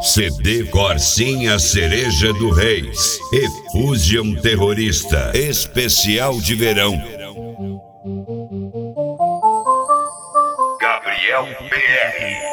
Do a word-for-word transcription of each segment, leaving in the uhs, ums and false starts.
C D Corsinha Cereja do Reis e Fusion Terrorista especial de verão. Gabriel P R.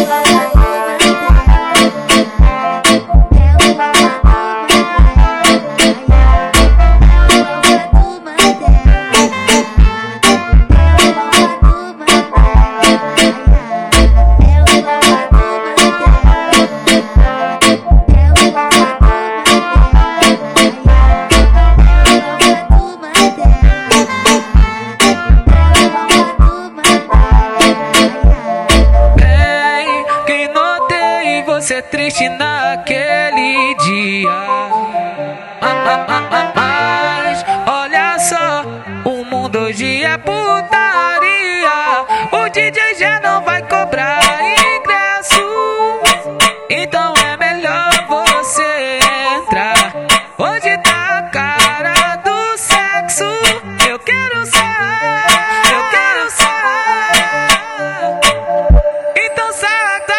Ser triste naquele dia, ah, ah, ah, mas olha só, o mundo hoje é putaria. O D J já não vai cobrar ingresso, então é melhor você entrar. Hoje tá a cara do sexo. Eu quero sair, eu quero sair. Então sai.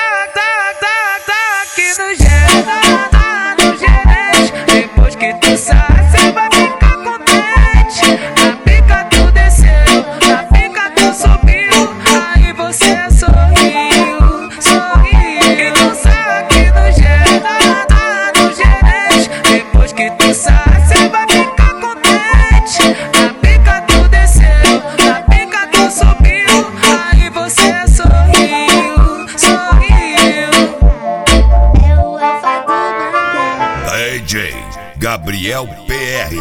No gerente, no gerente, depois que tu sai, cê vai ficar contente. A pica tu desceu, a pica tu subiu, aí você sorriu, sorriu. Então sai aqui no gerente, no gerente, depois que tu sai, cê vai ficar contente. A pica tu desceu, a pica tu subiu, aí você sorriu, sorriu. D J Gabriel P R.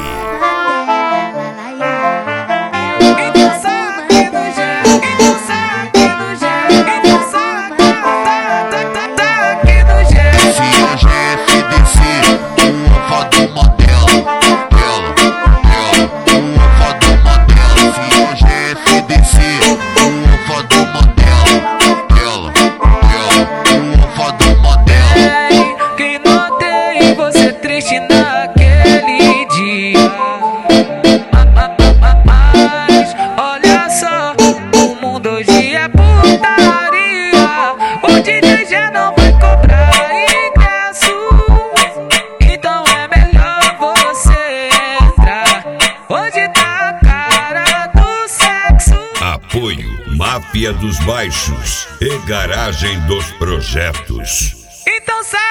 Naquele dia, mas olha só, o mundo hoje é putaria. O D J já não vai cobrar ingresso, então é melhor você entrar. Hoje tá a cara do sexo. Apoio Máfia dos Baixos e Garagem dos Projetos. Então sai.